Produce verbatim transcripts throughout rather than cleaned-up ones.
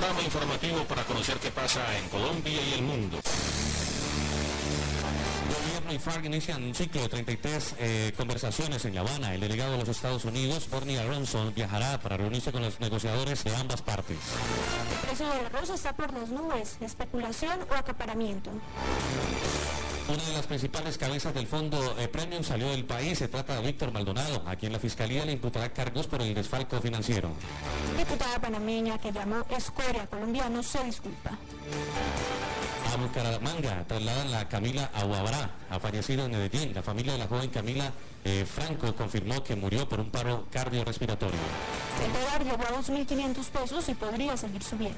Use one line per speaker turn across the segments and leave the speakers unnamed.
panorama informativo para conocer qué pasa en Colombia y el mundo.
Gobierno y FARC inician un ciclo de treinta y tres eh, conversaciones en La Habana. El delegado de los Estados Unidos, Bernie Aronson, viajará para reunirse con los negociadores de ambas partes.
El precio del arroz está por las nubes, especulación o acaparamiento.
Una de las principales cabezas del fondo eh, Premium salió del país. Se trata de Víctor Maldonado, a quien la Fiscalía le imputará cargos por el desfalco financiero.
Diputada panameña que llamó escoria colombiano se disculpa.
A Bucaramanga trasladan la Camila Aguabará, ha fallecido en Medellín. La familia de la joven Camila eh, Franco confirmó que murió por un paro cardiorrespiratorio.
El dólar llegó a dos mil quinientos pesos y podría seguir subiendo.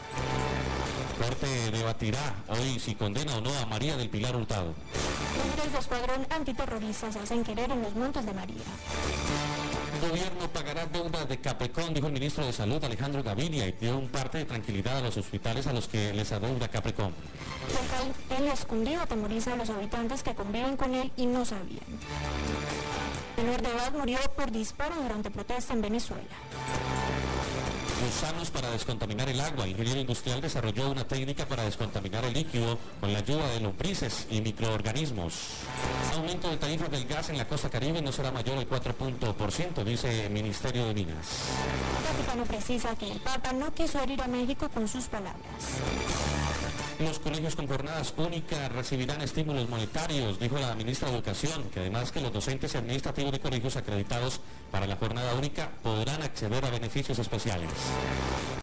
Corte debatirá hoy si condena o no a María del Pilar Hurtado.
Hombres de escuadrón antiterrorista se hacen querer en los Montes de María.
El gobierno pagará deudas de Capricorn, dijo el ministro de Salud Alejandro Gaviria, y dio un parte de tranquilidad a los hospitales a los que les adeuda Capricorn.
El escondido atemoriza a los habitantes que conviven con él y no sabían. Menor de edad murió por disparo durante protesta en Venezuela.
Gusanos para descontaminar el agua. El ingeniero industrial desarrolló una técnica para descontaminar el líquido con la ayuda de lombrices y microorganismos. Aumento de tarifas del gas en la costa caribe no será mayor al cuatro por ciento, dice el Ministerio de Minas.
El Vaticano precisa que el Papa no quiso herir a México con sus palabras.
Los colegios con jornadas únicas recibirán estímulos monetarios, dijo la ministra de Educación, que además que los docentes y administrativos de colegios acreditados para la jornada única podrán acceder a beneficios especiales.